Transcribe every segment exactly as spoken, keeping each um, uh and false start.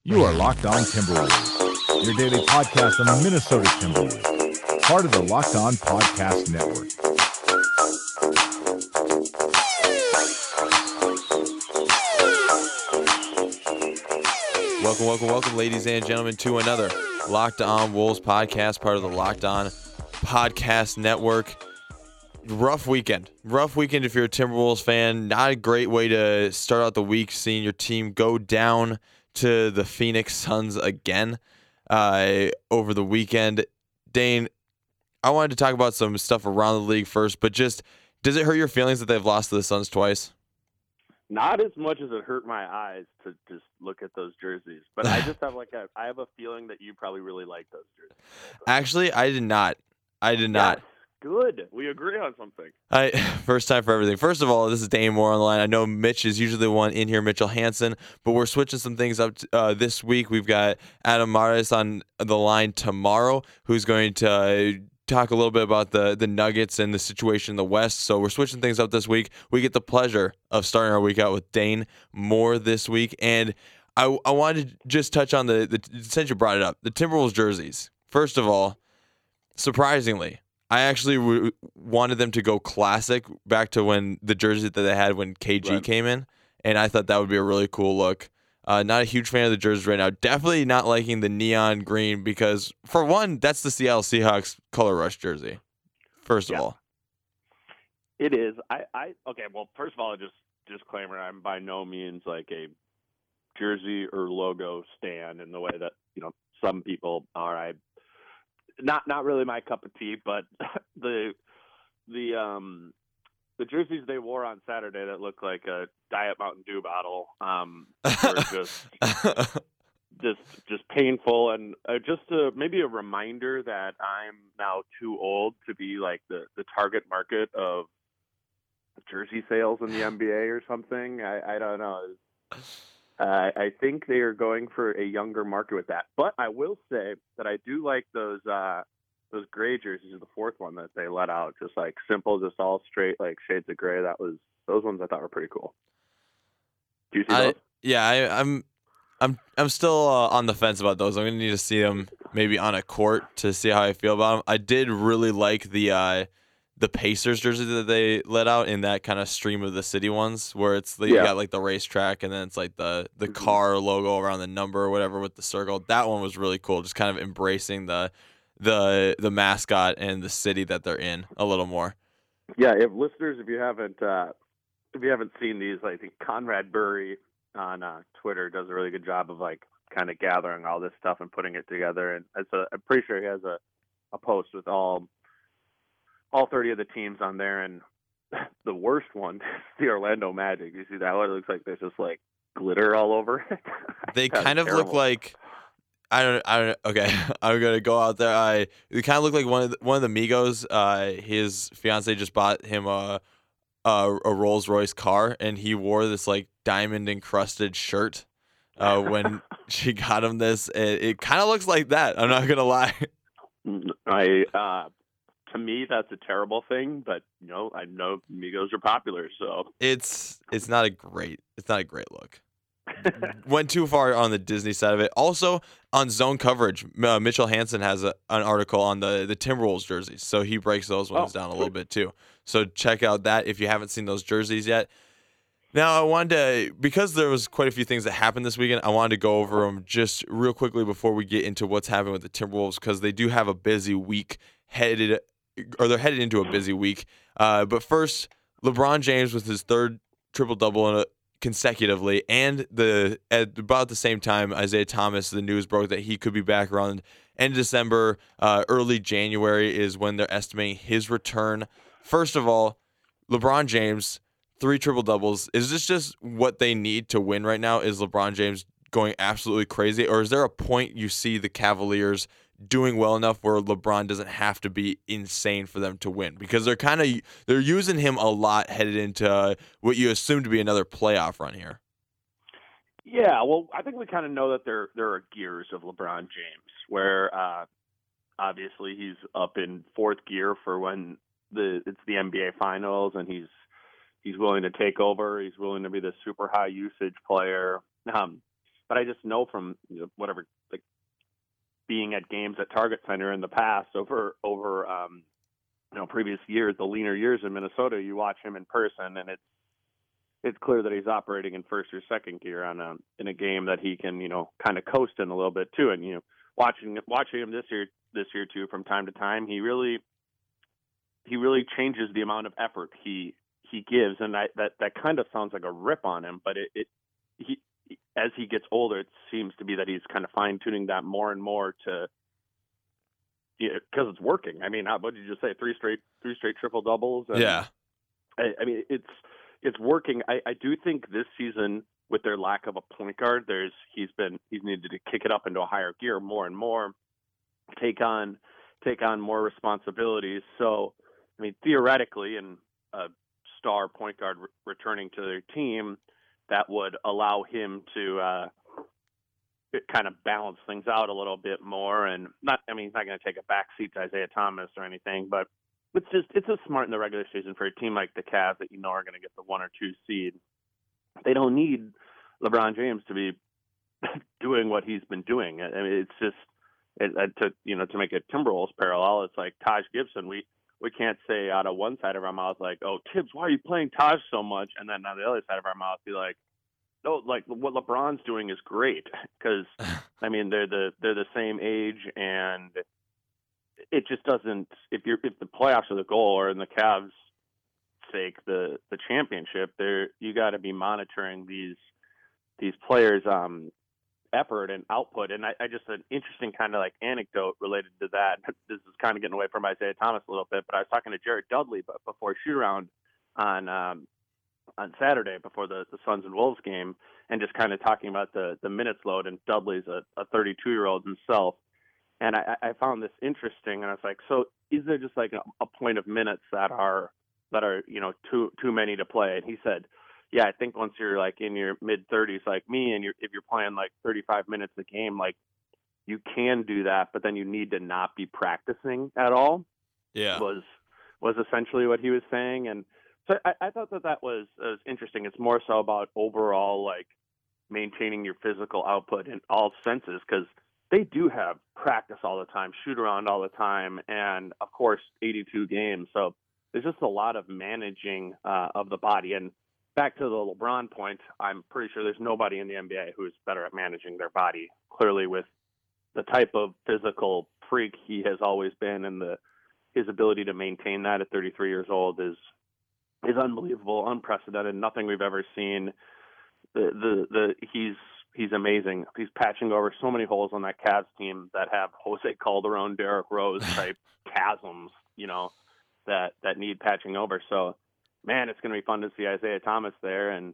You are Locked On Timberwolves, your daily podcast on the Minnesota Timberwolves, part of the Locked On Podcast Network. Welcome, welcome, welcome, ladies and gentlemen, to another Locked On Wolves podcast, part of the Locked On Podcast Network. Rough weekend. Rough weekend if you're a Timberwolves fan. Not a great way to start out the week, seeing your team go down to the Phoenix Suns again uh, over the weekend. Dane, I wanted to talk about some stuff around the league first, but just, does it hurt your feelings that they've lost to the Suns twice? Not as much as it hurt my eyes to just look at those jerseys, but I just have like a, I have a feeling that you probably really like those jerseys. Actually, I did not. I did not. Yes, good. We agree on something. I first time for everything. First of all, this is Dane Moore on the line. I know Mitch is usually the one in here, Mitchell Hansen, but we're switching some things up uh, this week. We've got Adam Mares on the line tomorrow, who's going to uh, talk a little bit about the the Nuggets and the situation in the West. So we're switching things up this week. We get the pleasure of starting our week out with Dane Moore this week, and I I wanted to just touch on the, the since you brought it up, the Timberwolves jerseys. First of all, surprisingly, I actually w- wanted them to go classic back to when the jersey that they had when K G Right. came in, and I thought that would be a really cool look. Uh, not a huge fan of the jerseys right now. Definitely not liking the neon green because, for one, that's the Seattle Seahawks color rush jersey. First of Yeah. all, It is. I, I okay. Well, first of all, just disclaimer: I'm by no means like a jersey or logo stan in the way that you know some people are. I not not really my cup of tea, but the the um the jerseys they wore on Saturday that looked like a Diet Mountain Dew bottle um were just just just painful, and uh, just a, maybe a reminder that I'm now too old to be like the the target market of jersey sales in the N B A or something. I, I don't know. Uh, I think they are going for a younger market with that. But I will say that I do like those uh, those gray jerseys. The fourth one that they let out, just like simple, just all straight, like shades of gray. That was those ones I thought were pretty cool. Do you see I those? yeah, I, I'm I'm I'm still uh, on the fence about those. I'm gonna need to see them maybe on a court to see how I feel about them. I did really like the uh, the Pacers jersey that they let out in that kind of stream of the city ones, where it's you Yeah. got like the racetrack and then it's like the the Mhm. car logo around the number or whatever with the circle. That one was really cool, just kind of embracing the the the mascot and the city that they're in a little more. Yeah, if listeners, if you haven't uh, if you haven't seen these, I think Conrad Burry on uh, Twitter does a really good job of like kind of gathering all this stuff and putting it together. And it's a, I'm pretty sure he has a, a post with all all thirty of the teams on there. And the worst one is the Orlando Magic. You see that one? It looks like there's just like glitter all over it. They That's kind of look terrible. like I don't I don't okay. I'm gonna go out there. I they kind of look like one of the, one of the Migos. Uh, his fiance just bought him a a, a Rolls Royce car, and he wore this like diamond encrusted shirt. Uh, when she got him this, it, it kind of looks like that. I'm not gonna lie. I uh, to me that's a terrible thing, but you know I know Migos are popular, so It's it's not a great it's not a great look. Went too far on the Disney side of it. Also, on zone coverage, uh, Mitchell Hansen has a, an article on the, the Timberwolves jerseys, so he breaks those ones Oh, down a sweet. little bit too. So check out that if you haven't seen those jerseys yet. Now, I wanted to, because there was quite a few things that happened this weekend, I wanted to go over them just real quickly before we get into what's happening with the Timberwolves, because they do have a busy week headed, or they're headed into a busy week. Uh, but first, LeBron James with his third triple-double in a, consecutively, and the at about the same time, Isaiah Thomas, the news broke that he could be back around end of December, uh, early January is when they're estimating his return. First of all, LeBron James, three triple doubles. Is this just what they need to win right now? Is LeBron James going absolutely crazy, or is there a point you see the Cavaliers doing well enough where LeBron doesn't have to be insane for them to win? Because they're kind of they're using him a lot headed into uh, what you assume to be another playoff run here. Yeah, well, I think we kind of know that there there are gears of LeBron James, where uh, obviously he's up in fourth gear for when the it's the N B A Finals, and he's he's willing to take over. He's willing to be the super high usage player. Um, but I just know from you know, whatever like being at games at Target Center in the past over over um, you know previous years, the leaner years in Minnesota, you watch him in person, and it's it's clear that he's operating in first or second gear on a in a game that he can you know kind of coast in a little bit too. And you know watching watching him this year this year too from time to time, he really he really changes the amount of effort he he gives, and I, that that kind of sounds like a rip on him, but it, it he as he gets older, it seems to be that he's kind of fine tuning that more and more to because yeah, it's working. I mean, what did you just say? Three straight three straight triple doubles. And, yeah, I, I mean it's it's working. I, I do think this season with their lack of a point guard, there's he's been he's needed to kick it up into a higher gear more and more, take on take on more responsibilities. So I mean, theoretically, and a star point guard re- returning to their team, that would allow him to uh, kind of balance things out a little bit more. And not, I mean, he's not going to take a back seat to Isaiah Thomas or anything, but it's just it's just smart in the regular season for a team like the Cavs that you know are going to get the one or two seed. They don't need LeBron James to be doing what he's been doing. I mean, it's just it, to you know to make a Timberwolves parallel. It's like Taj Gibson. We we can't say out of one side of our mouth like, oh, Tibbs, why are you playing Taj so much? And then on the other side of our mouth be like, no, like what LeBron's doing is great because I mean they're the they're the same age, and it just doesn't. If you're if the playoffs are the goal, or in the Cavs' sake the the championship, there you got to be monitoring these these players' um, effort and output. And I, I just an interesting kind of like anecdote related to that. This is kind of getting away from Isaiah Thomas a little bit, but I was talking to Jared Dudley, but before shoot around on. Um, on Saturday before the, the Suns and Wolves game, and just kind of talking about the, the minutes load, and Dudley's a, a thirty-two-year-old himself. And I, I found this interesting, and I was like, so is there just like a, a point of minutes that are, that are, you know, too, too many to play? And he said, yeah, I think once you're like in your mid thirties, like me, and you're, if you're playing like thirty-five minutes a game, like you can do that, but then you need to not be practicing at all. Yeah. Was, was essentially what he was saying. And so I, I thought that that was, was interesting. It's more so about overall, like, maintaining your physical output in all senses, because they do have practice all the time, shoot around all the time, and, of course, eighty-two games. So there's just a lot of managing uh, of the body. And back to the LeBron point, I'm pretty sure there's nobody in the N B A who's better at managing their body. Clearly, with the type of physical freak he has always been, and the his ability to maintain that at thirty-three years old is is unbelievable, unprecedented, nothing we've ever seen. The, the, the, he's, he's amazing. He's patching over so many holes on that Cavs team that have Jose Calderon, Derrick Rose type chasms, you know, that, that need patching over. So, man, it's going to be fun to see Isaiah Thomas there. And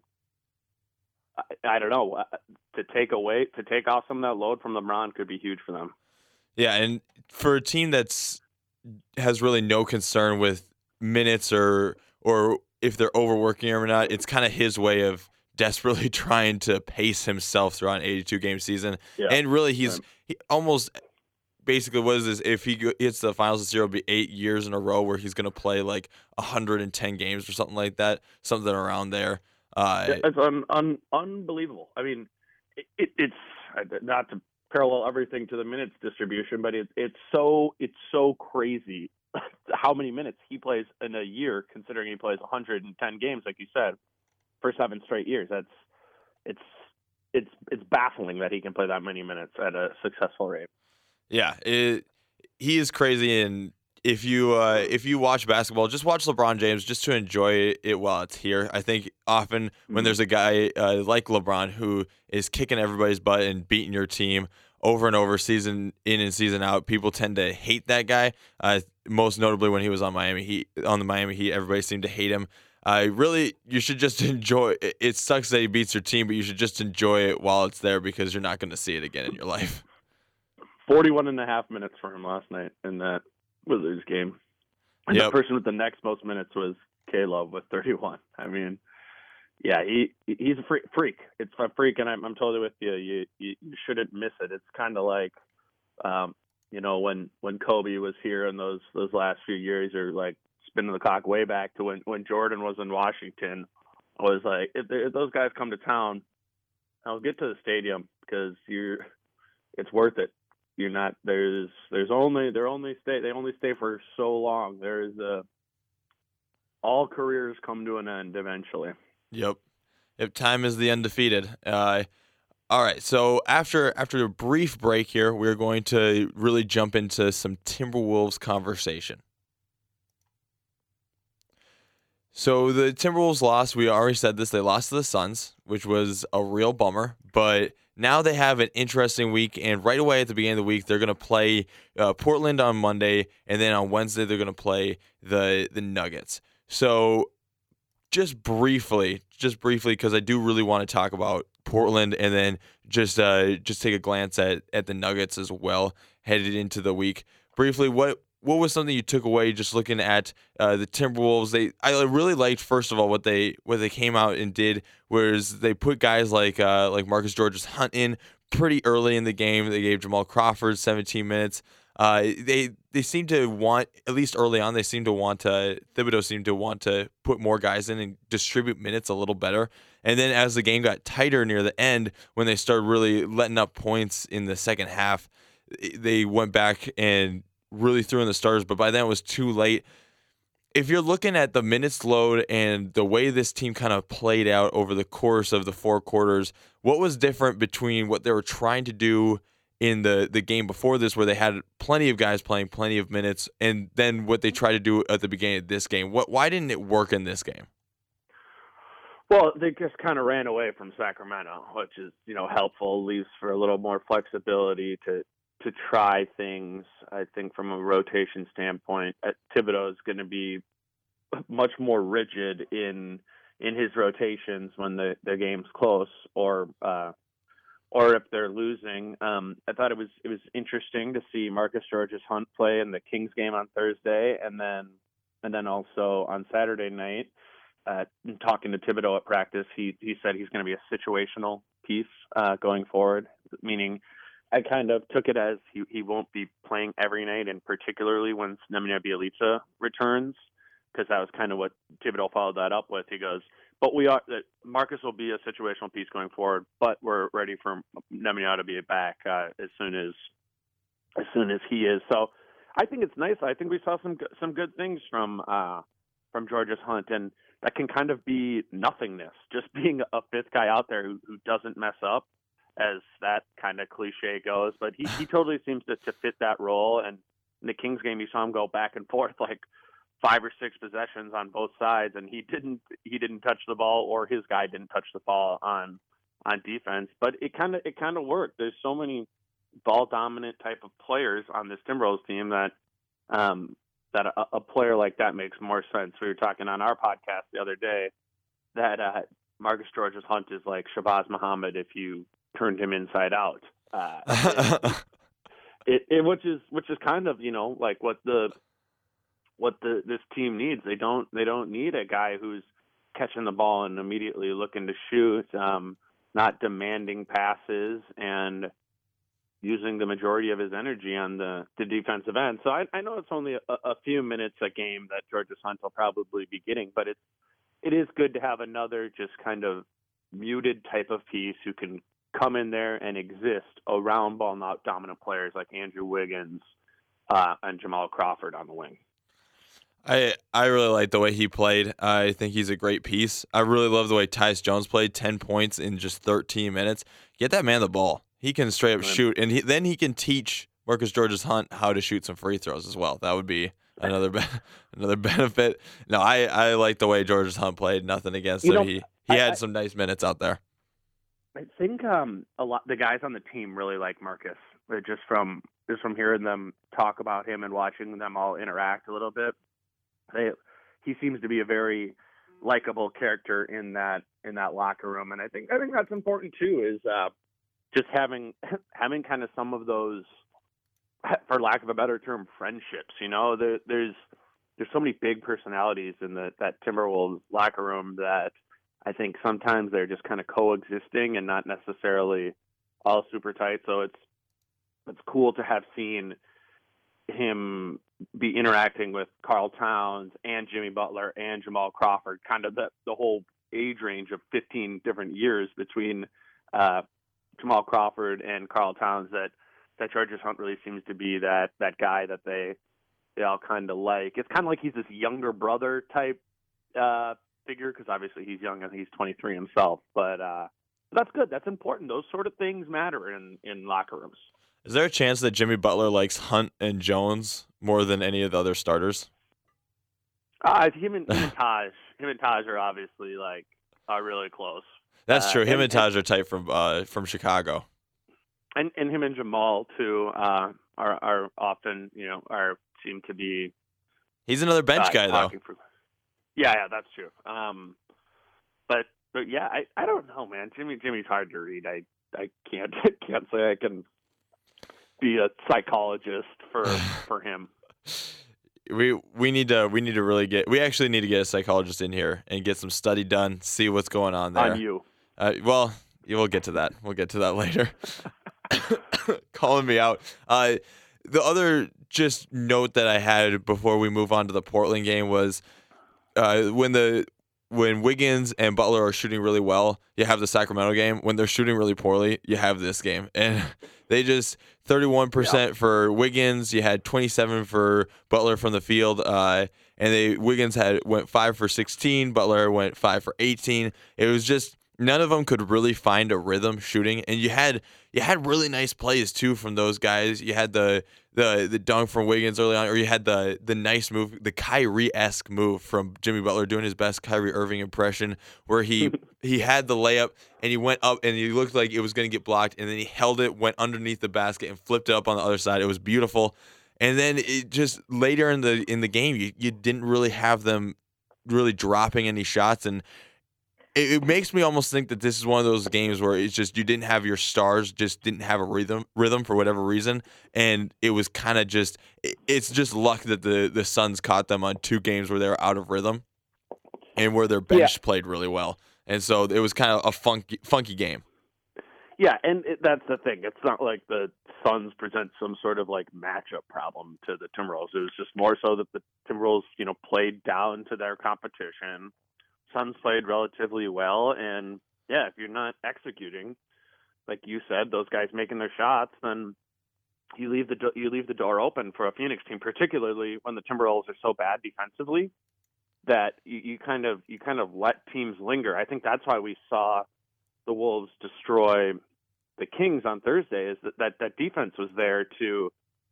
I, I don't know, to take away, to take off some of that load from LeBron could be huge for them. Yeah. And for a team that's has really no concern with minutes or, or if they're overworking him or not, it's kind of his way of desperately trying to pace himself throughout an eighty-two game season. Yeah. And really, he's he almost basically, what is this? If he hits the finals this year, it'll be eight years in a row where he's going to play like one hundred ten games or something like that, something around there. Uh, it's un, un, unbelievable. I mean, it, it, it's not to parallel everything to the minutes distribution, but it, it's so it's so crazy how many minutes he plays in a year, considering he plays one hundred ten games, like you said, for seven straight years. That's it's it's it's baffling that he can play that many minutes at a successful rate. Yeah, it, he is crazy. And if you uh, if you watch basketball, just watch LeBron James just to enjoy it while it's here. I think often when mm-hmm. there's a guy uh, like LeBron who is kicking everybody's butt and beating your team over and over, season in and season out, people tend to hate that guy. Uh, most notably when he was on Miami Heat, on the Miami Heat, everybody seemed to hate him. Uh, really, you should just enjoy it. It sucks that he beats your team, but you should just enjoy it while it's there, because you're not going to see it again in your life. forty-one and a half minutes for him last night in that Wizards game. And yep. The person with the next most minutes was Caleb with thirty-one. I mean, yeah, he he's a freak. freak. It's a freak, and I'm, I'm totally with you. You, you. you shouldn't miss it. It's kind of like, um, you know, when, when Kobe was here in those those last few years, or like, spinning the clock way back to when, when Jordan was in Washington. I was like, if, if those guys come to town, I'll get to the stadium because you're. It's worth it. You're not there's there's only they're only stay they only stay for so long. There's a all careers come to an end eventually. Yep. If time is the undefeated. Uh, all right. So after after a brief break here, we're going to really jump into some Timberwolves conversation. So the Timberwolves lost. We already said this. They lost to the Suns, which was a real bummer. But now they have an interesting week, and right away at the beginning of the week, they're going to play uh, Portland on Monday, and then on Wednesday they're going to play the the Nuggets. So just briefly, just briefly, because I do really want to talk about Portland, and then just uh, just take a glance at at the Nuggets as well headed into the week. Briefly, what what was something you took away just looking at uh, the Timberwolves? They I really liked, first of all, what they what they came out and did, whereas they put guys like uh, like Marcus Georges Hunt in pretty early in the game. They gave Jamal Crawford seventeen minutes. Uh, they they seem to want, at least early on, they seem to want to Thibodeau seemed to want to put more guys in and distribute minutes a little better. And then as the game got tighter near the end, when they started really letting up points in the second half, they went back and really threw in the starters, but by then it was too late. If you're looking at the minutes load and the way this team kind of played out over the course of the four quarters, what was different between what they were trying to do in the, the game before this, where they had plenty of guys playing plenty of minutes, and then what they tried to do at the beginning of this game? What why didn't it work in this game? Well, they just kind of ran away from Sacramento, which is, you know, helpful, leaves for a little more flexibility to to try things. I think from a rotation standpoint, Thibodeau is going to be much more rigid in in his rotations when the, the game's close or uh, or if they're losing. Um, I thought it was it was interesting to see Marcus Georges Hunt play in the Kings game on Thursday, and then and then also on Saturday night. Uh, talking to Thibodeau at practice, he he said he's going to be a situational piece uh, going forward, meaning I kind of took it as he, he won't be playing every night, and particularly when Nemanja Bjelica returns, because that was kind of what Thibodeau followed that up with. He goes, but we are that Marcus will be a situational piece going forward, but we're ready for Nemanja to be back uh, as soon as as soon as he is. So I think it's nice. I think we saw some some good things from uh, from Georges Hunt, and that can kind of be nothingness, just being a fifth guy out there who, who doesn't mess up, as that kind of cliche goes. But he, he totally seems to, to fit that role. And in the Kings game, you saw him go back and forth like five or six possessions on both sides, and he didn't he didn't touch the ball, or his guy didn't touch the ball on on defense. But it kind of it kind of worked. There's so many ball dominant type of players on this Timberwolves team that um, that a, a player like that makes more sense. We were talking on our podcast the other day that uh, Marcus Georges Hunt is like Shabazz Muhammad if you turned him inside out. Uh, it, it, it, which is which is kind of, you know, like what the what the this team needs. They don't they don't need a guy who's catching the ball and immediately looking to shoot, um, not demanding passes, and using the majority of his energy on the, the defensive end. So I, I know it's only a, a few minutes a game that Georges Hunt will probably be getting, but it's it is good to have another just kind of muted type of piece who can come in there and exist around ball not dominant players like Andrew Wiggins uh, and Jamal Crawford on the wing. I I really like the way he played. I think he's a great piece. I really love the way Tyus Jones played, ten points in just thirteen minutes. Get that man the ball. He can straight up right. shoot, and he, then he can teach Marcus Georges Hunt how to shoot some free throws as well. That would be another be- another benefit. No, I, I like the way Georges Hunt played. Nothing against you him. Know, he he I, had I, some nice minutes out there. I think um, a lot the guys on the team really like Marcus. They're just from just from hearing them talk about him and watching them all interact a little bit. They, he seems to be a very likable character in that in that locker room, and I think I think that's important too. Is uh, just having having kind of some of those, for lack of a better term, friendships. You know, there, there's there's so many big personalities in the, that Timberwolves locker room that I think sometimes they're just kind of coexisting and not necessarily all super tight. So it's it's cool to have seen him be interacting with Karl Towns and Jimmy Butler and Jamal Crawford, kind of the, the whole age range of fifteen different years between uh, Jamal Crawford and Karl Towns that that Chargers Hunt really seems to be that that guy that they they all kind of like. It's kind of like he's this younger brother type uh, figure because obviously he's young and he's twenty-three himself. But uh, that's good. That's important. Those sort of things matter in, in locker rooms. Is there a chance that Jimmy Butler likes Hunt and Jones more than any of the other starters? Uh, him and, him and Taj, him and Taj are obviously like are really close. That's uh, true. Him and, and Taj are tight from uh, from Chicago. And and him and Jamal too uh, are are often you know are seem to be. He's another bench uh, guy though. For, yeah, yeah, that's true. Um, but but yeah, I, I don't know, man. Jimmy Jimmy's hard to read. I I can't can't say I can be a psychologist for for him. We we need to we need to really get we actually need to get a psychologist in here and get some study done, see what's going on there. On you. Uh, well, we'll get to that. We'll get to that later. Calling me out. Uh, the other just note that I had before we move on to the Portland game was uh, when the when Wiggins and Butler are shooting really well, you have the Sacramento game. When they're shooting really poorly, you have this game. And they just thirty-one percent yeah. for Wiggins. You had twenty-seven for Butler from the field. Uh, and they Wiggins had went five for sixteen. Butler went five for eighteen. It was just none of them could really find a rhythm shooting. And you had you had really nice plays too from those guys. You had the the the dunk from Wiggins early on, or you had the the nice move, the Kyrie-esque move from Jimmy Butler doing his best Kyrie Irving impression, where he he had the layup and he went up and he looked like it was going to get blocked, and then he held it, went underneath the basket, and flipped it up on the other side. It was beautiful. And then it just later in the in the game, you you didn't really have them really dropping any shots, and it, it makes me almost think that this is one of those games where it's just you didn't have your stars, just didn't have a rhythm rhythm for whatever reason, and it was kind of just it, it's just luck that the the Suns caught them on two games where they were out of rhythm, and where their bench yeah. played really well, and so it was kind of a funky funky game. Yeah, and it, that's the thing. It's not like the Suns present some sort of like matchup problem to the Timberwolves. It was just more so that the Timberwolves, you know, played down to their competition. Suns played relatively well, and yeah, if you're not executing, like you said, those guys making their shots, then you leave the do- you leave the door open for a Phoenix team, particularly when the Timberwolves are so bad defensively that you, you kind of you kind of let teams linger. I think that's why we saw the Wolves destroy the Kings on Thursday, is that that, that defense was there to,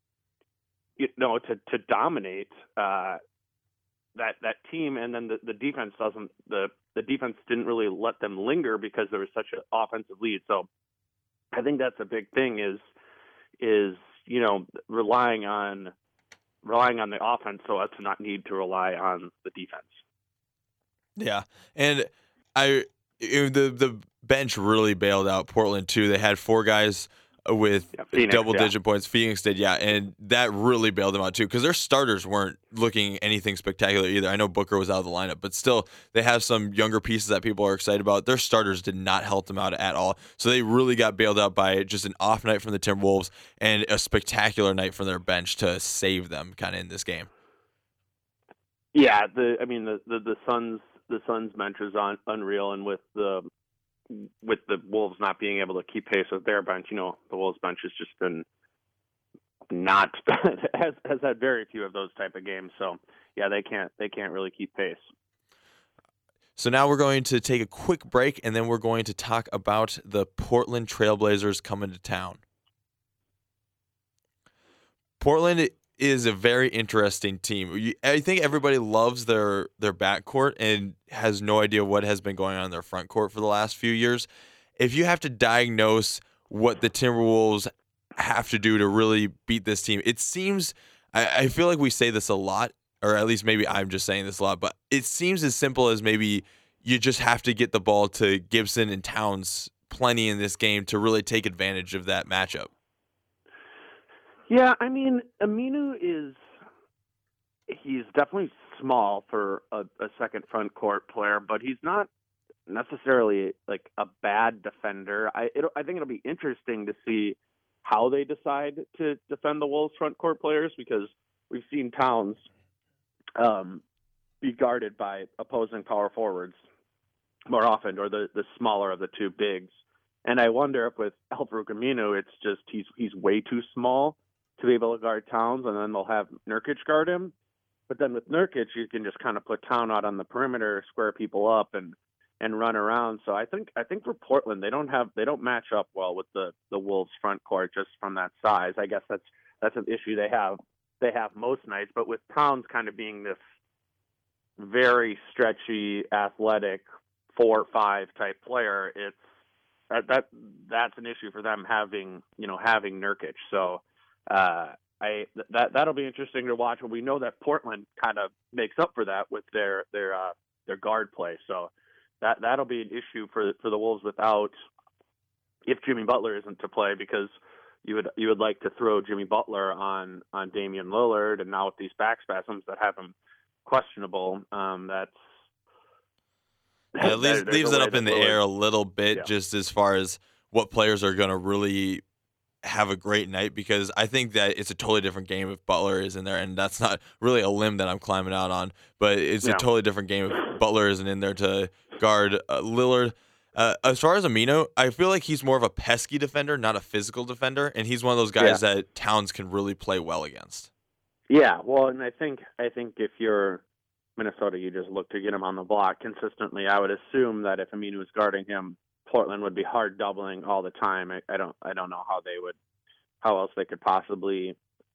you know, to, to dominate uh, that, that team. And then the, the defense doesn't, the, the defense didn't really let them linger because there was such an offensive lead. So I think that's a big thing is, is, you know, relying on, relying on the offense so as to not need to rely on the defense. Yeah. And I, it, the, the, bench really bailed out Portland too. They had four guys with yeah, Phoenix, double-digit yeah. points. Phoenix did, yeah, and that really bailed them out too because their starters weren't looking anything spectacular either. I know Booker was out of the lineup, but still, they have some younger pieces that people are excited about. Their starters did not help them out at all, so they really got bailed out by just an off night from the Timberwolves and a spectacular night from their bench to save them kind of in this game. Yeah, the I mean the the, the Suns the Suns bench is on unreal, and with the with the Wolves not being able to keep pace with their bench, you know, the Wolves bench has just been not has has had very few of those type of games. So yeah, they can't they can't really keep pace. So now we're going to take a quick break, and then we're going to talk about the Portland Trailblazers coming to town. Portland is a very interesting team. I think everybody loves their their backcourt and has no idea what has been going on in their front court for the last few years. If you have to diagnose what the Timberwolves have to do to really beat this team, it seems, I, I feel like we say this a lot, or at least maybe I'm just saying this a lot, but it seems as simple as maybe you just have to get the ball to Gibson and Towns plenty in this game to really take advantage of that matchup. Yeah, I mean, Aminu is, he's definitely small for a, a second front court player, but he's not necessarily like a bad defender. I it, I think it'll be interesting to see how they decide to defend the Wolves front court players, because we've seen Towns um, be guarded by opposing power forwards more often, or the, the smaller of the two bigs. And I wonder if with Al-Farouq Aminu, it's just he's he's way too small to be able to guard Towns, and then they'll have Nurkic guard him. But then with Nurkic, you can just kind of put Town out on the perimeter, square people up, and and run around. So I think I think for Portland, they don't have they don't match up well with the the Wolves front court just from that size. I guess that's that's an issue they have they have most nights. But with Towns kind of being this very stretchy, athletic four five type player, it's that, that that's an issue for them having you know having Nurkic. So uh, I that that'll be interesting to watch. But we know that Portland kind of makes up for that with their their uh, their guard play. So that that'll be an issue for for the Wolves without if Jimmy Butler isn't to play, because you would you would like to throw Jimmy Butler on on Damian Lillard, and now with these back spasms that have him questionable, um, that's yeah, it leaves, leaves it up in the Lillard, air a little bit, yeah. just as far as what players are going to really have a great night, because I think that it's a totally different game if Butler is in there, and that's not really a limb that I'm climbing out on, but it's yeah. a totally different game if Butler isn't in there to guard uh, Lillard. Uh, as far as Aminu, I feel like he's more of a pesky defender, not a physical defender, and he's one of those guys yeah. that Towns can really play well against. Yeah, well, and I think I think if you're Minnesota, you just look to get him on the block consistently. I would assume that if Aminu is guarding him, Portland would be hard doubling all the time. I, I don't I don't know how they would how else they could possibly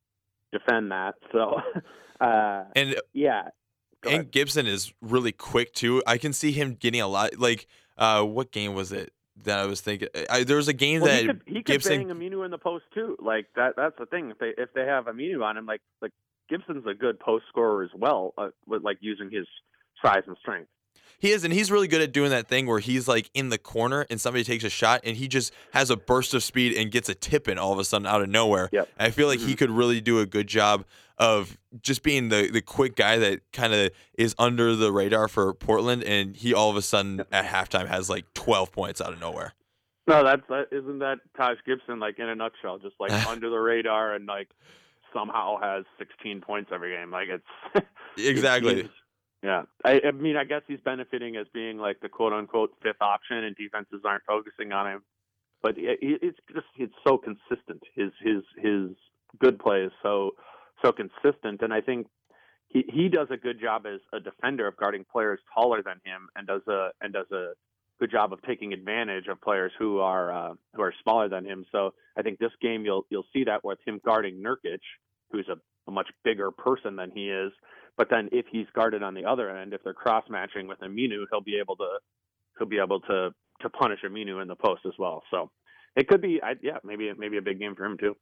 defend that. So uh, and yeah. And Gibson is really quick too. I can see him getting a lot. Like, uh, what game was it that I was thinking? I, there was a game well, that he could, he Gibson could bang Aminu in the post too. Like that. That's the thing. If they if they have Aminu on him, like like Gibson's a good post scorer as well, uh, with like using his size and strength. He is, and he's really good at doing that thing where he's like in the corner and somebody takes a shot and he just has a burst of speed and gets a tip in all of a sudden out of nowhere. Yep. I feel like mm-hmm. he could really do a good job of just being the, the quick guy that kind of is under the radar for Portland, and he all of a sudden yep. at halftime has like twelve points out of nowhere. No, that's that, isn't that Taj Gibson, like in a nutshell, just like under the radar and like somehow has sixteen points every game. Like it's exactly. It's, Yeah, I, I mean, I guess he's benefiting as being like the quote-unquote fifth option, and defenses aren't focusing on him. But it, it's just it's so consistent. His his his good play is so so consistent, and I think he, he does a good job as a defender of guarding players taller than him, and does a and does a good job of taking advantage of players who are uh, who are smaller than him. So I think this game you'll you'll see that with him guarding Nurkic, who's a, a much bigger person than he is. But then if he's guarded on the other end, if they're cross matching with Aminu, he'll be able to he'll be able to to punish Aminu in the post as well. So it could be, I, yeah, maybe maybe a big game for him too.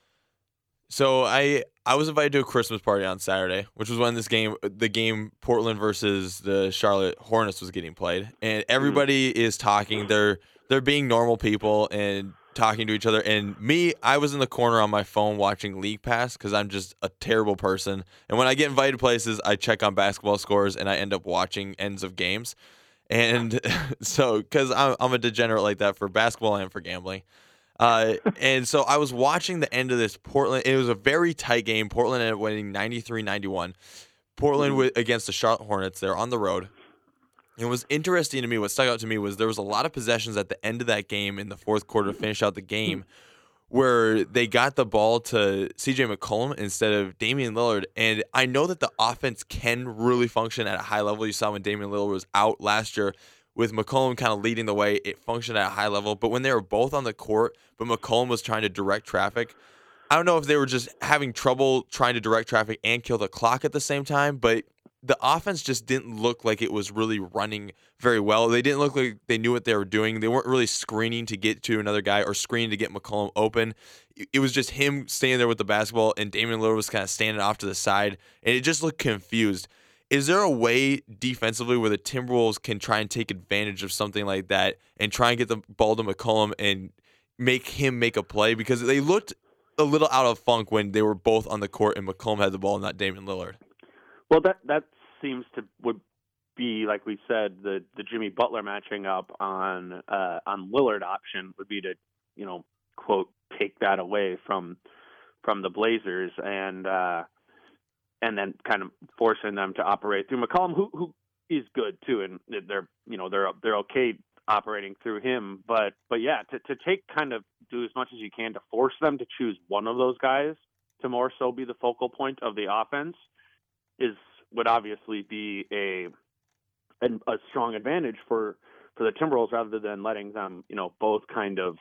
So I I was invited to a Christmas party on Saturday, which was when this game, the game Portland versus the Charlotte Hornets was getting played, and everybody mm-hmm. is talking. They're they're being normal people and talking to each other, and me, I was in the corner on my phone watching League Pass because I'm just a terrible person. And when I get invited places, I check on basketball scores and I end up watching ends of games. And so, because I'm, I'm a degenerate like that for basketball and for gambling. Uh, and so I was watching the end of this Portland. It was a very tight game. Portland ended up winning ninety-three ninety-one. Portland with, against the Charlotte Hornets. They're on the road. It was interesting to me. What stuck out to me was there was a lot of possessions at the end of that game in the fourth quarter to finish out the game where they got the ball to C J McCollum instead of Damian Lillard. And I know that the offense can really function at a high level. You saw when Damian Lillard was out last year with McCollum kind of leading the way, it functioned at a high level. But when they were both on the court, but McCollum was trying to direct traffic, I don't know if they were just having trouble trying to direct traffic and kill the clock at the same time, but the offense just didn't look like it was really running very well. They didn't look like they knew what they were doing. They weren't really screening to get to another guy or screening to get McCollum open. It was just him standing there with the basketball, and Damian Lillard was kind of standing off to the side, and it just looked confused. Is there a way defensively where the Timberwolves can try and take advantage of something like that and try and get the ball to McCollum and make him make a play? Because they looked a little out of funk when they were both on the court and McCollum had the ball, not Damian Lillard. Well, that that seems to would be, like we said, the, the Jimmy Butler matching up on uh, on Lillard option would be to, you know, quote, take that away from from the Blazers and uh, and then kind of forcing them to operate through McCollum, who who is good too, and they're you know they're they're okay operating through him. But but yeah, to to take kind of do as much as you can to force them to choose one of those guys to more so be the focal point of the offense is would obviously be a a strong advantage for, for the Timberwolves rather than letting them, you know, both kind of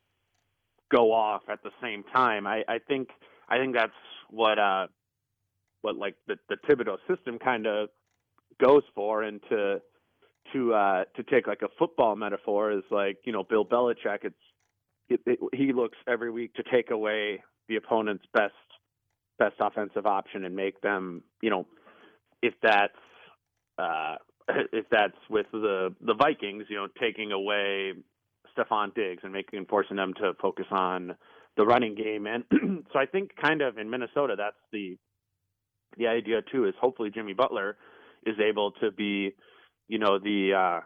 go off at the same time. I, I think I think that's what uh what like the, the Thibodeau system kind of goes for. And to to uh to take like a football metaphor is like, you know, Bill Belichick, it's it, it, he looks every week to take away the opponent's best best offensive option and make them, you know, if that's uh if that's with the, the Vikings, you know, taking away Stephon Diggs and making and forcing them to focus on the running game. And so I think kind of in Minnesota, that's the the idea too, is hopefully Jimmy Butler is able to be, you know, the uh,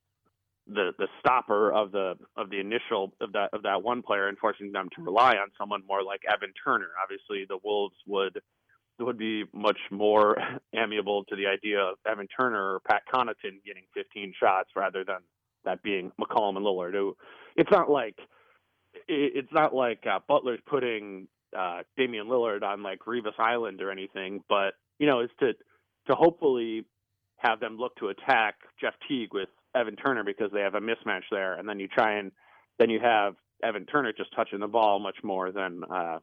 the the stopper of the of the initial of that of that one player and forcing them to rely on someone more like Evan Turner. Obviously, the Wolves would would be much more amiable to the idea of Evan Turner or Pat Connaughton getting fifteen shots rather than that being McCollum and Lillard. Who, it's not like it's not like uh, Butler's putting uh, Damian Lillard on like Revis Island or anything, but you know, it's to to hopefully have them look to attack Jeff Teague with Evan Turner because they have a mismatch there, and then you try and then you have Evan Turner just touching the ball much more than uh,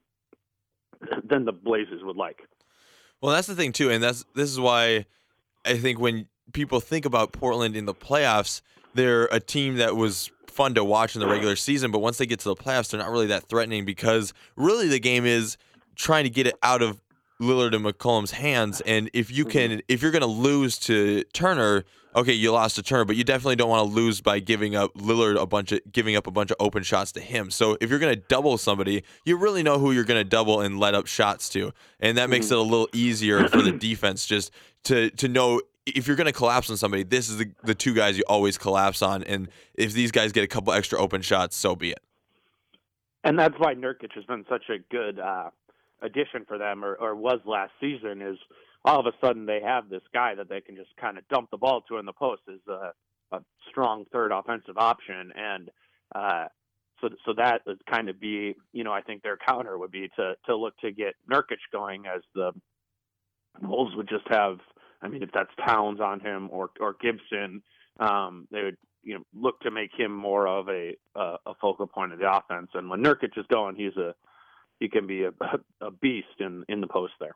than the Blazers would like. Well, that's the thing too, and that's this is why I think when people think about Portland in the playoffs, they're a team that was fun to watch in the regular season, but once they get to the playoffs, they're not really that threatening because really the game is trying to get it out of Lillard and McCollum's hands. And if you can, if you're going to lose to Turner, okay, you lost to Turner, but you definitely don't want to lose by giving up Lillard a bunch of giving up a bunch of open shots to him. So if you're going to double somebody, you really know who you're going to double and let up shots to, and that makes it a little easier for the defense just to to know if you're going to collapse on somebody. This is the the two guys you always collapse on, and if these guys get a couple extra open shots, so be it. And that's why Nurkic has been such a good uh, addition for them, or, or was last season, is all of a sudden they have this guy that they can just kind of dump the ball to in the post as a, a strong third offensive option. And uh, so so that would kind of be, you know, I think their counter would be to, to look to get Nurkic going, as the Wolves would just have, I mean, if that's Towns on him or, or Gibson, um, they would, you know, look to make him more of a uh, a focal point of the offense. And when Nurkic is going, he's a he can be a, a beast in, in the post there.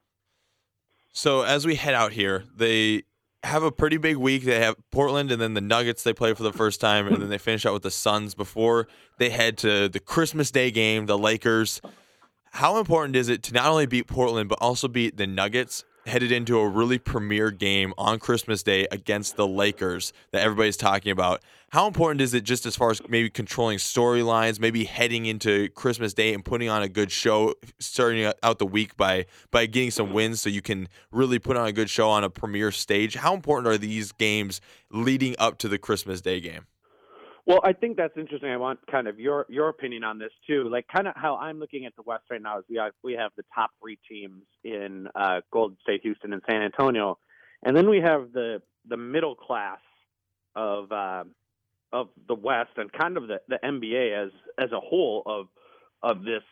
So as we head out here, they have a pretty big week. They have Portland and then the Nuggets they play for the first time, and then they finish out with the Suns before they head to the Christmas Day game, the Lakers. How important is it to not only beat Portland but also beat the Nuggets headed into a really premier game on Christmas Day against the Lakers that everybody's talking about? How important is it just as far as maybe controlling storylines, maybe heading into Christmas Day and putting on a good show, starting out the week by by getting some wins so you can really put on a good show on a premier stage? How important are these games leading up to the Christmas Day game? Well, I think that's interesting. I want kind of your your opinion on this too. Like kind of how I'm looking at the West right now is we have we have the top three teams in uh, Golden State, Houston, and San Antonio, and then we have the the middle class of uh, of the West and kind of the, the N B A as as a whole of of this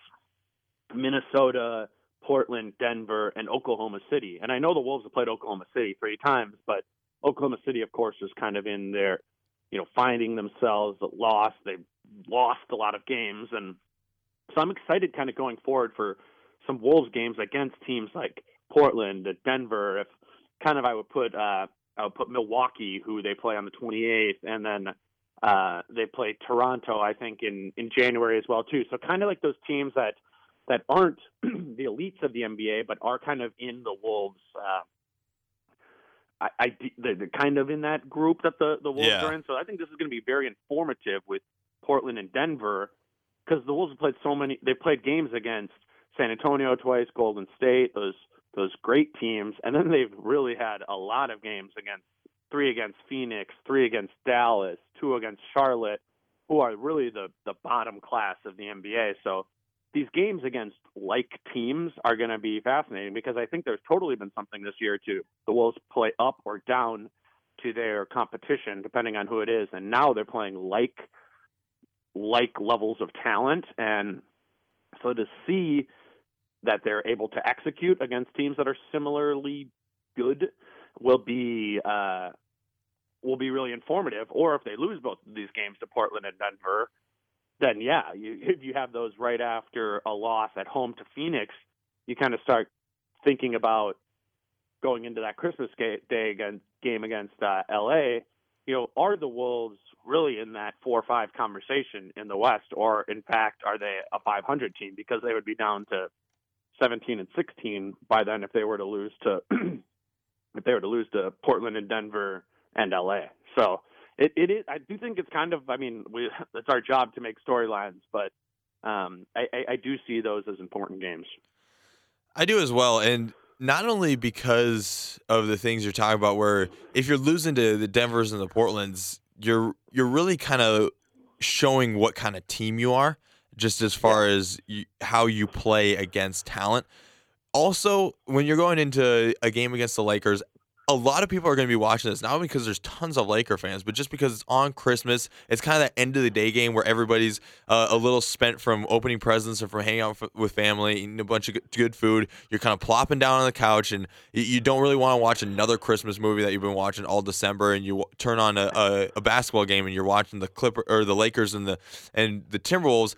Minnesota, Portland, Denver, and Oklahoma City. And I know the Wolves have played Oklahoma City three times, but Oklahoma City, of course, is kind of in their, you know, finding themselves lost. They've lost a lot of games. And so I'm excited kind of going forward for some Wolves games against teams like Portland, Denver. If kind of I would put, uh, I would put Milwaukee, who they play on the twenty-eighth, and then uh, they play Toronto, I think, in, in January as well, too. So kind of like those teams that, that aren't the elites of the N B A, but are kind of in the Wolves, uh, I, I they're kind of in that group that the, the Wolves Yeah. are in. So I think this is going to be very informative with Portland and Denver, because the Wolves have played so many. They've played games against San Antonio twice, Golden State, those those great teams, and then they've really had a lot of games against three against Phoenix, three against Dallas, two against Charlotte, who are really the the bottom class of the N B A. So these games against like teams are going to be fascinating, because I think there's totally been something this year to the Wolves play up or down to their competition, depending on who it is. And now they're playing like like levels of talent. And so to see that they're able to execute against teams that are similarly good will be uh, will be really informative. Or if they lose both of these games to Portland and Denver, then yeah, you, if you have those right after a loss at home to Phoenix, you kind of start thinking about going into that Christmas Day against, game against uh, L A. You know, are the Wolves really in that four or five conversation in the West, or in fact, are they a five hundred team? Because they would be down to seventeen and sixteen by then if they were to lose to if they were to lose to Portland and Denver and L A. So it, it is. I do think it's kind of. I mean, we, it's our job to make storylines, but um, I, I, I do see those as important games. I do as well, and not only because of the things you're talking about, where if you're losing to the Denvers and the Portlands, you're you're really kind of showing what kind of team you are, just as far yeah. as you, how you play against talent. Also, when you're going into a game against the Lakers, a lot of people are going to be watching this, not because there's tons of Laker fans, but just because it's on Christmas. It's kind of that end of the day game where everybody's uh, a little spent from opening presents or from hanging out f- with family, eating a bunch of good food. You're kind of plopping down on the couch, and you don't really want to watch another Christmas movie that you've been watching all December. And you w- turn on a, a, a basketball game, and you're watching the Clipper or the Lakers and the and the Timberwolves.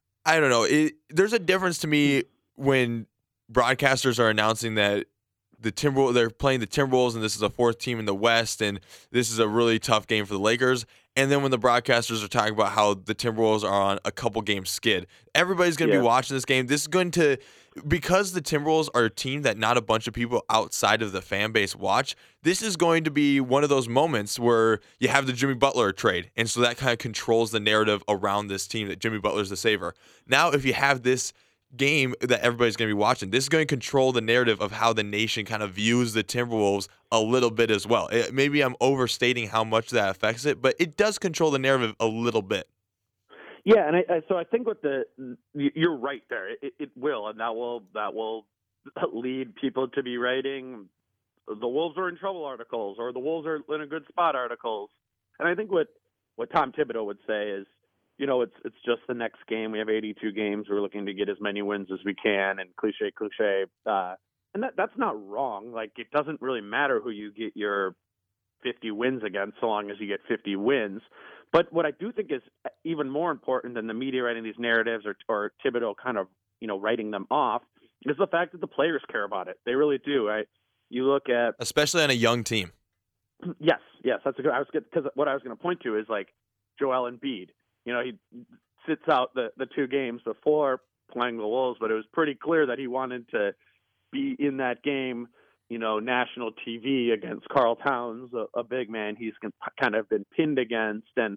I don't know. It, there's a difference to me when broadcasters are announcing that the Timberwolves, they're playing the Timberwolves, and this is a fourth team in the West, and this is a really tough game for the Lakers. And then when the broadcasters are talking about how the Timberwolves are on a couple game skid, everybody's going to yeah. be watching this game. This is going to, because the Timberwolves are a team that not a bunch of people outside of the fan base watch, this is going to be one of those moments where you have the Jimmy Butler trade. And so that kind of controls the narrative around this team that Jimmy Butler's the saver. Now, if you have this game that everybody's going to be watching, this is going to control the narrative of how the nation kind of views the Timberwolves a little bit as well. It, maybe I'm overstating how much that affects it, but it does control the narrative a little bit. Yeah, and I, I, so I think with the you're right there. It, it will, and that will that will lead people to be writing the Wolves are in trouble articles or the Wolves are in a good spot articles. And I think what what Tom Thibodeau would say is, you know, it's it's just the next game. We have eighty-two games. We're looking to get as many wins as we can, and cliche, cliche. Uh, and that that's not wrong. Like, it doesn't really matter who you get your fifty wins against, so long as you get fifty wins. But what I do think is even more important than the media writing these narratives or, or Thibodeau kind of, you know, writing them off is the fact that the players care about it. They really do. Right? You look at, especially on a young team. Yes, yes, that's a good. I was because what I was going to point to is like Joel Embiid. You know, he sits out the, the two games before playing the Wolves, but it was pretty clear that he wanted to be in that game, you know, national T V against Karl Towns, a, a big man he's kind of been pinned against. And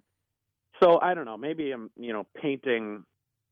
so I don't know, maybe I'm, you know, painting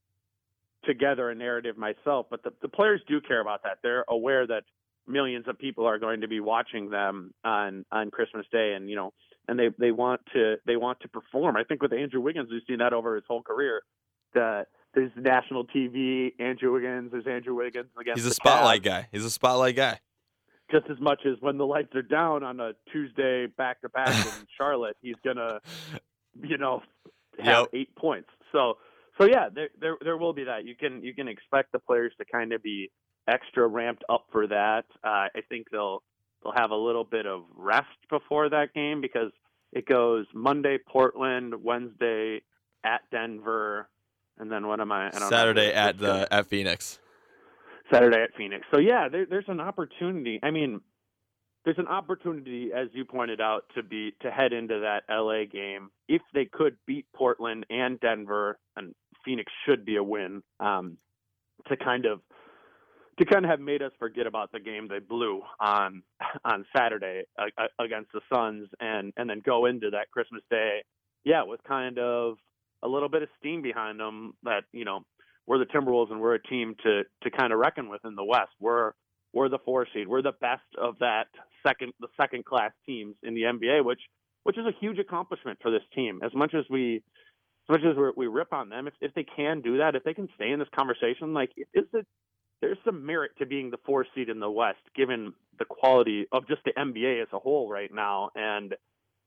together a narrative myself, but the, the players do care about that. They're aware that millions of people are going to be watching them on, on Christmas Day. And, you know, and they, they want to they want to perform. I think with Andrew Wiggins, we've seen that over his whole career. The, there's national T V, Andrew Wiggins, there's Andrew Wiggins against He's a the spotlight Cavs. guy. He's a spotlight guy. Just as much as when the lights are down on a Tuesday back-to-back in Charlotte, he's going to, you know, have yep. eight points. So, so yeah, there, there there will be that. You can you can expect the players to kind of be extra ramped up for that. Uh, I think they'll they'll have a little bit of rest before that game because it goes Monday Portland, Wednesday at Denver, and then what am I? I don't Saturday know. at the at Phoenix. Saturday at Phoenix. So yeah, there, there's an opportunity. I mean, there's an opportunity, as you pointed out, to be to head into that L A game if they could beat Portland and Denver, and Phoenix should be a win. Um, to kind of to kind of have made us forget about the game they blew on on Saturday uh, against the Suns, and and then go into that Christmas Day, yeah, with kind of a little bit of steam behind them. That, you know, we're the Timberwolves and we're a team to to kind of reckon with in the West. We're we're the four seed. We're the best of that second the second class teams in the N B A, which which is a huge accomplishment for this team. As much as we as much as we're, we rip on them, if if they can do that, if they can stay in this conversation, like is it. There's some merit to being the fourth seed in the West, given the quality of just the N B A as a whole right now. And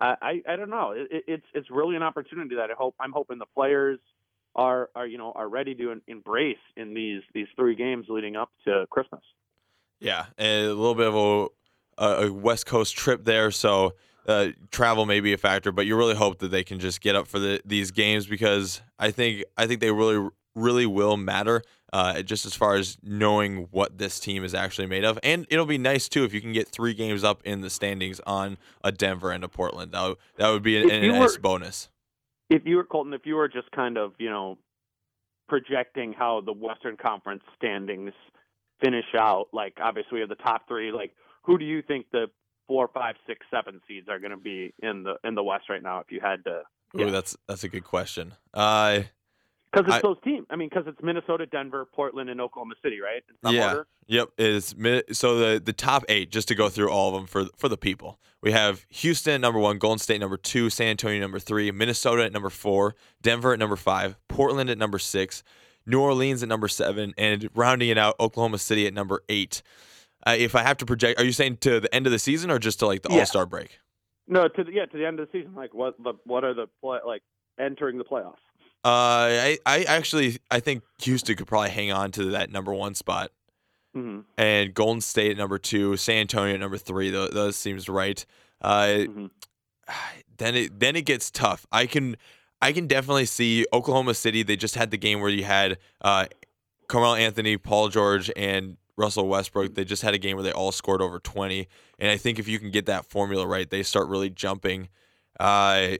I, I, I don't know. It, it, it's it's really an opportunity that I hope I'm hoping the players are are you know are ready to embrace in these these three games leading up to Christmas. Yeah, and a little bit of a, a West Coast trip there, so uh, travel may be a factor, but you really hope that they can just get up for the, these games because I think I think they really really will matter. Uh, just as far as knowing what this team is actually made of. And it'll be nice, too, if you can get three games up in the standings on a Denver and a Portland. That would, that would be a, a nice were, bonus. If you were, Colton, if you were just kind of, you know, projecting how the Western Conference standings finish out, like, obviously we have the top three, like, who do you think the four, five, six, seven seeds are going to be in the in the West right now if you had to? Yeah. Ooh, that's, that's a good question. Uh Because it's I, those teams. I mean, because it's Minnesota, Denver, Portland, and Oklahoma City, right? In some yeah. order? Yep. Is so the the top eight. Just to go through all of them for for the people. We have Houston at number one, Golden State number two, San Antonio number three, Minnesota at number four, Denver at number five, Portland at number six, New Orleans at number seven, and rounding it out, Oklahoma City at number eight. Uh, if I have to project, are you saying to the end of the season or just to like the yeah. All Star break? No, to the yeah to the end of the season. Like what the what are the play like entering the playoffs? Uh, I, I actually I think Houston could probably hang on to that number one spot, mm-hmm. and Golden State at number two, San Antonio at number three. Those, those seems right. Uh, mm-hmm. then it then it gets tough. I can I can definitely see Oklahoma City. They just had the game where you had uh, Carmelo Anthony, Paul George, and Russell Westbrook. They just had a game where they all scored over twenty, and I think if you can get that formula right, they start really jumping. Uh,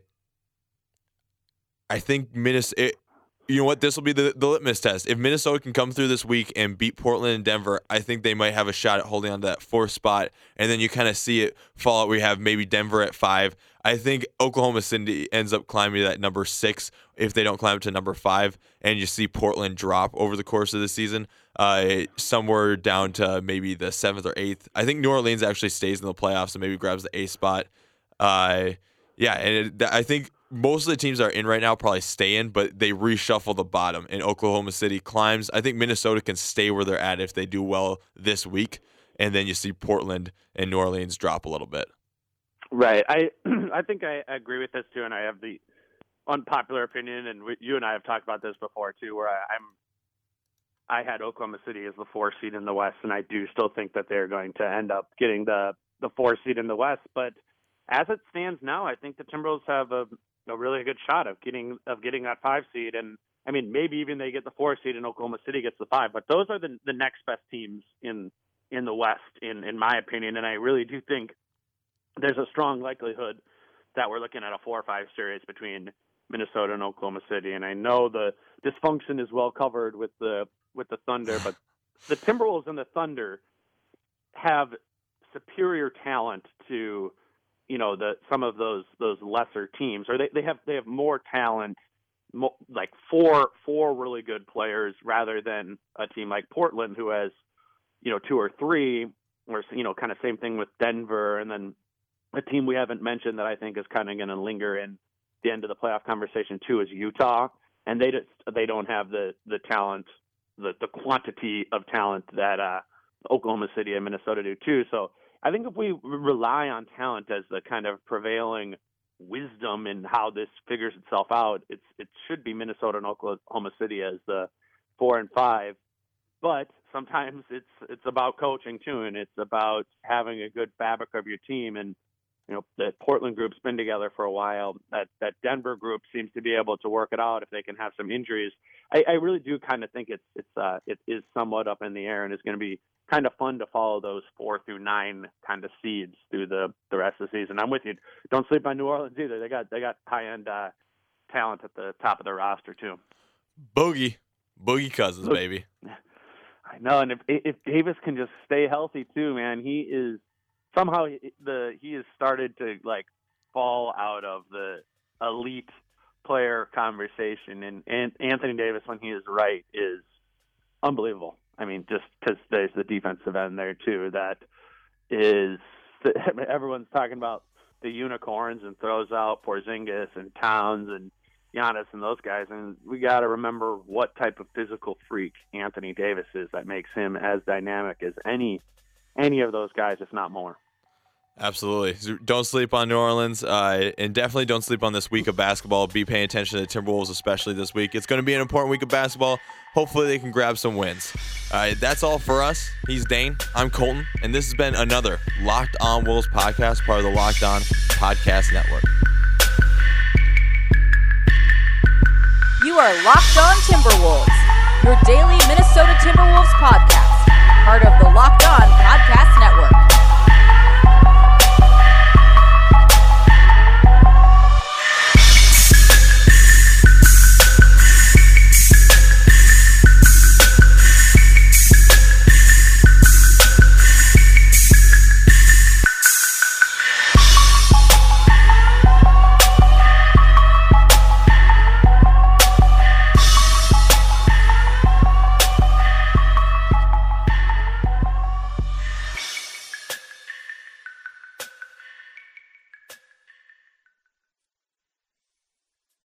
I think Minnesota, it, you know what, this will be the, the litmus test. If Minnesota can come through this week and beat Portland and Denver, I think they might have a shot at holding on to that fourth spot. And then you kind of see it fall out. We have maybe Denver at five. I think Oklahoma City ends up climbing to that number six if they don't climb to number five. And you see Portland drop over the course of the season, uh, somewhere down to maybe the seventh or eighth. I think New Orleans actually stays in the playoffs and maybe grabs the eighth spot. Uh, yeah, and it, I think most of the teams that are in right now probably stay in, but they reshuffle the bottom, and Oklahoma City climbs. I think Minnesota can stay where they're at if they do well this week, and then you see Portland and New Orleans drop a little bit. Right. I I think I agree with this too, and I have the unpopular opinion, and we, you and I have talked about this before too, where I, I'm I had Oklahoma City as the four seed in the West, and I do still think that they're going to end up getting the the four seed in the West, but as it stands now, I think the Timberwolves have a a really good shot of getting of getting that five seed, and I mean maybe even they get the four seed and Oklahoma City gets the five. But those are the the next best teams in in the West, in in my opinion. And I really do think there's a strong likelihood that we're looking at a four or five series between Minnesota and Oklahoma City. And I know the dysfunction is well covered with the with the Thunder, but the Timberwolves and the Thunder have superior talent to, you know, the some of those those lesser teams, or they, they have they have more talent, mo- like four four really good players rather than a team like Portland who has, you know, two or three, or you know, kind of same thing with Denver, and then a team we haven't mentioned that I think is kind of going to linger in the end of the playoff conversation too is Utah, and they just they don't have the the talent, the the quantity of talent that uh, Oklahoma City and Minnesota do too. So I think if we rely on talent as the kind of prevailing wisdom in how this figures itself out, it's it should be Minnesota and Oklahoma City as the four and five. But sometimes it's it's about coaching too, and it's about having a good fabric of your team. And you know, the Portland group's been together for a while. That that Denver group seems to be able to work it out if they can have some injuries. I, I really do kind of think it's it's uh, it is somewhat up in the air, and it's going to be kind of fun to follow those four through nine kind of seeds through the, the rest of the season. I'm with you. Don't sleep on New Orleans either. They got they got high end uh, talent at the top of their roster too. Boogie, Boogie Cousins, Look, baby. I know, and if if Davis can just stay healthy too, man, he is somehow the he has started to like fall out of the elite player conversation, and, and Anthony Davis, when he is right, is unbelievable. I mean, just because there's the defensive end there too. That is, everyone's talking about the unicorns and throws out Porzingis and Towns and Giannis and those guys, and we got to remember what type of physical freak Anthony Davis is that makes him as dynamic as any any of those guys, if not more. Absolutely. Don't sleep on New Orleans, uh, and definitely don't sleep on this week of basketball. Be paying attention to the Timberwolves, especially this week. It's going to be an important week of basketball. Hopefully they can grab some wins. All right, that's all for us. He's Dane. I'm Colton, and this has been another Locked On Wolves podcast, part of the Locked On Podcast Network. You are Locked On Timberwolves, your daily Minnesota Timberwolves podcast.